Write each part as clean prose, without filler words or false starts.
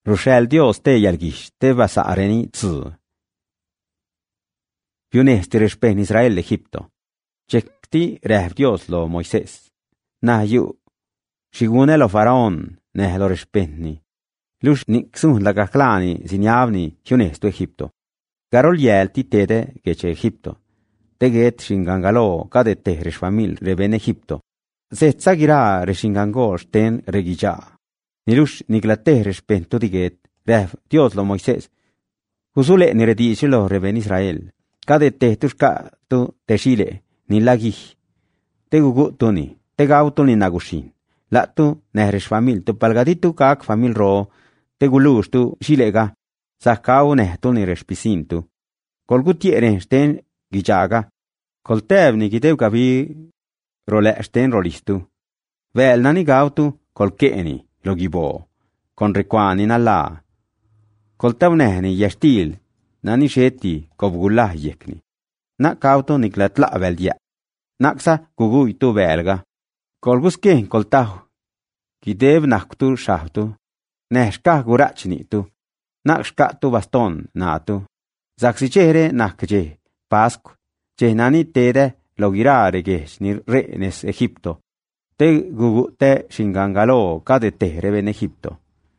Roshel Dios te yalgish te basareni tzu. Pionesti respen Israel Egipto. Chekti rehv Dios lo Moisés. Nahyu. Shigune lo faraón neh lo respenni. Lush niksun la kaklani sinyavni pionesto Egipto. Garol yelti tede geche Egipto. Teget shingangalo kadete resfamil reben Egipto. Zetsa gira reshingango sten regija. Nilush niglate respentu diget rehv Dios lo Moisés. Husule niredishi lo reben Israel. Kadete tushka tu teshile ni lagi. Tegugutuni, tegautuni nagushin. La tu nehresh famil tu palgaditu kak famil ro. Tegulush tu shilega. Sakau neh tu nirespisin tu. Kolgutiere sten gijaga. Koltevni gidev gavi role sten rolistu. Vel nani gautu kolkeeni lo gibo. Con requani nalla. Koltev nehni yestil. Nani sheti kovgullah yekni. Nak kauto niklatla veldia. Naksa gugui tu velga. Kolguske koltahu. Gidev naktu shahtu. Neshka gurachni tu. Nakshka tu baston natu. Zaksichere nakje. Pascu. Che nani tede logirare gesh ni renes Egipto. Te gugu te shingangalo kadete reben Egipto.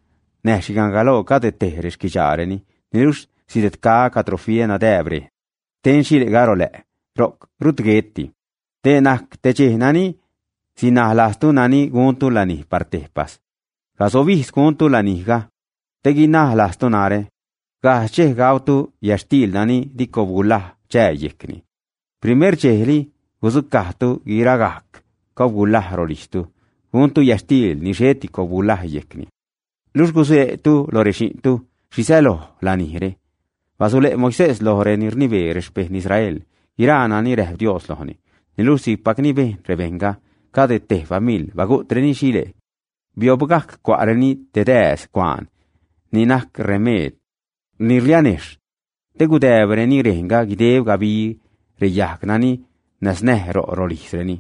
Ne shingangalo kadete reskichareni. Nirush sidetka katrofie nadebre. Ten shile garole. Rok rutgetti. Te nak te che nani. Sinahlastu nani guntu lani partehpas. Kasovis guntu laniga. Te ginahlastu nare. Gache gautu yastil nani dikovgulah chayekni. Primer chehli guzukahtu giragak. Kovgulah rolistu. Guntu yastil nisheti kovgulah yekni. Lus guse tu loreshintu. Shiselo lanire. Vasule Moisés lohre nirnive respehni Israel. Irana ni reh Dios lohni. Nilusi paknive revenga. Kadete famil vagut treni shile. Biobgak quareni tedes quan. Ninak remed. Nirlianesh. Tegudebre ni renga gidev gabi reyak nani nasneh rolisreni.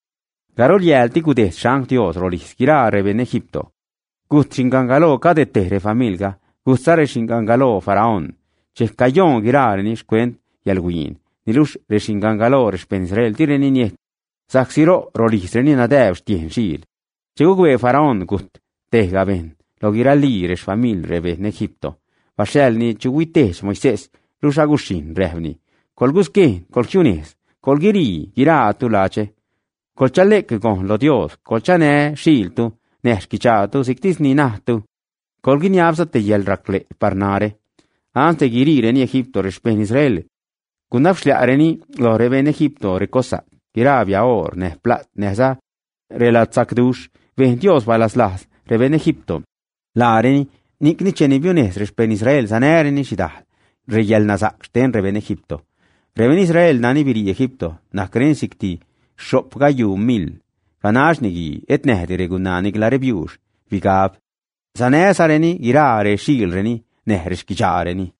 Garol yelti gudes shank Dios rolis gira reben Egipto. Gut shingangalo kadete re familga. Gustare shingangalo faraón. Chekayon girareni shkwent yalguin. Nilush reshingangalo respen Israel tireni niet. Saksiro rolisreni nadev stien shil. Chegugwe faraón gut tehgaben. Lo girali resh famil reben Egipto. Vashelni chuguitesh Moisés. Lushagushin rehvni. Kolguske, kolchunes. Kolgiri gira tulache. Kolchalek con lo Dios. Kolchane shiltu. Neshkichatu siktis ni nahtu. Kolginiabsa te yel rakle parnare. Ante girire ni Egipto respen Israel. Kunafshliareni lo reben Egipto recosa. Girabia or neh plat nehza. Relatzakdush. Ven Dios balaslas reben Egipto. La areni nikni chenibiones respen Israel sanereni shidah. Reyel nazak sten reben Egipto. Reben Israel nani biri Egipto. Nakren sikti. Shop gayu mil. Kanashnigi etnehdi regunanik la rebiush. Vigab. Sanes areni girare shilreni nehreshkijareni.